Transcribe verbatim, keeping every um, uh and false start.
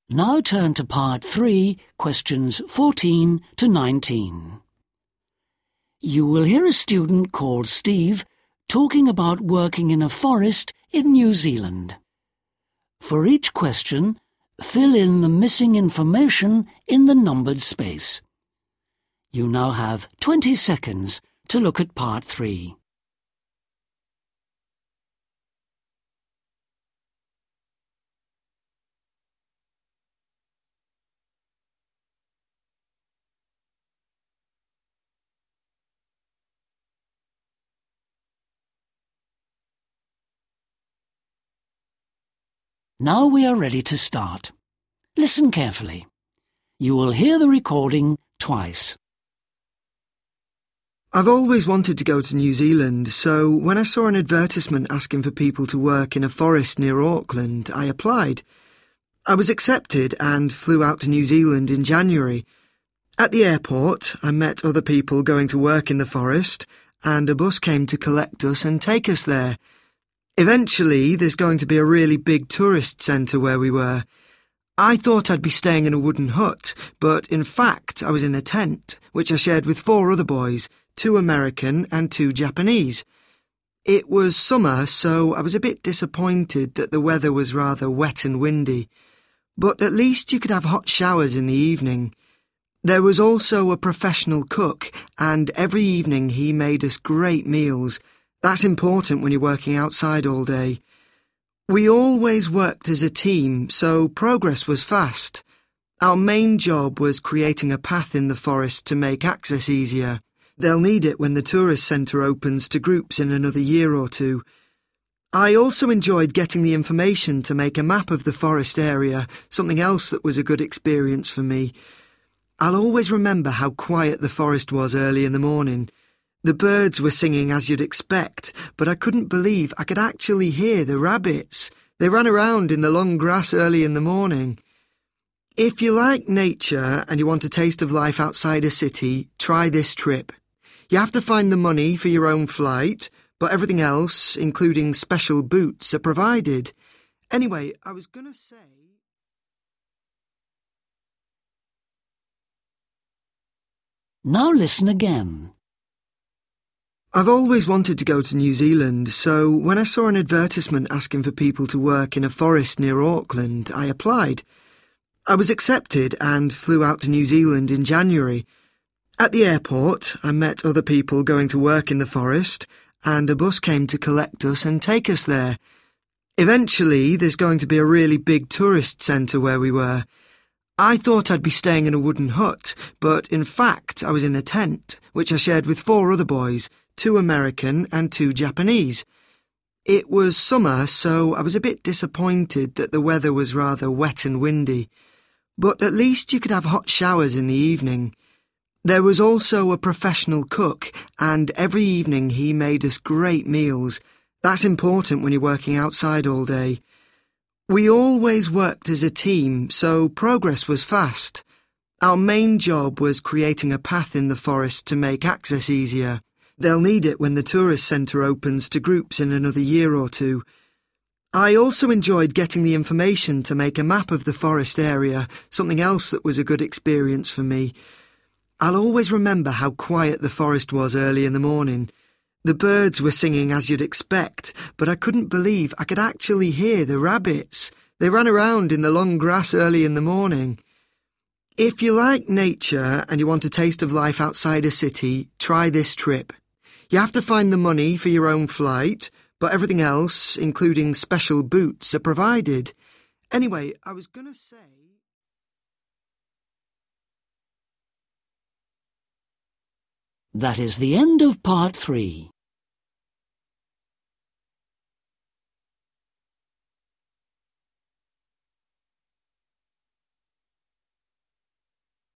Now turn to part three, questions fourteen to nineteen. You will hear a student called Steve talking about working in a forest in New Zealand. For each question, fill in the missing information in the numbered space. You now have twenty seconds to look at part three. Now we are ready to start. Listen carefully. You will hear the recording twice. I've always wanted to go to New Zealand, so when I saw an advertisement asking for people to work in a forest near Auckland, I applied. I was accepted and flew out to New Zealand in January. At the airport, I met other people going to work in the forest, and a bus came to collect us and take us there. Eventually, there's going to be a really big tourist centre where we were. I thought I'd be staying in a wooden hut, but in fact I was in a tent, which I shared with four other boys, two American and two Japanese. It was summer, so I was a bit disappointed that the weather was rather wet and windy. But at least you could have hot showers in the evening. There was also a professional cook, and every evening he made us great meals. That's important when you're working outside all day. We always worked as a team, so progress was fast. Our main job was creating a path in the forest to make access easier. They'll need it when the tourist centre opens to groups in another year or two. I also enjoyed getting the information to make a map of the forest area, something else that was a good experience for me. I'll always remember how quiet the forest was early in the morning. The birds were singing as you'd expect, but I couldn't believe I could actually hear the rabbits. They ran around in the long grass early in the morning. If you like nature and you want a taste of life outside a city, try this trip. You have to find the money for your own flight, but everything else, including special boots, are provided. Anyway, I was going to say... Now listen again. I've always wanted to go to New Zealand, so when I saw an advertisement asking for people to work in a forest near Auckland, I applied. I was accepted and flew out to New Zealand in January. At the airport, I met other people going to work in the forest, and a bus came to collect us and take us there. Eventually, there's going to be a really big tourist centre where we were. I thought I'd be staying in a wooden hut, but in fact I was in a tent, which I shared with four other boys, two American and two Japanese. It was summer, so I was a bit disappointed that the weather was rather wet and windy. But at least you could have hot showers in the evening. There was also a professional cook, and every evening he made us great meals. That's important when you're working outside all day. We always worked as a team, so progress was fast. Our main job was creating a path in the forest to make access easier. They'll need it when the tourist centre opens to groups in another year or two. I also enjoyed getting the information to make a map of the forest area, something else that was a good experience for me. I'll always remember how quiet the forest was early in the morning. The birds were singing as you'd expect, but I couldn't believe I could actually hear the rabbits. They ran around in the long grass early in the morning. If you like nature and you want a taste of life outside a city, try this trip. You have to find the money for your own flight, but everything else, including special boots, are provided. Anyway, I was going to say... That is the end of part three.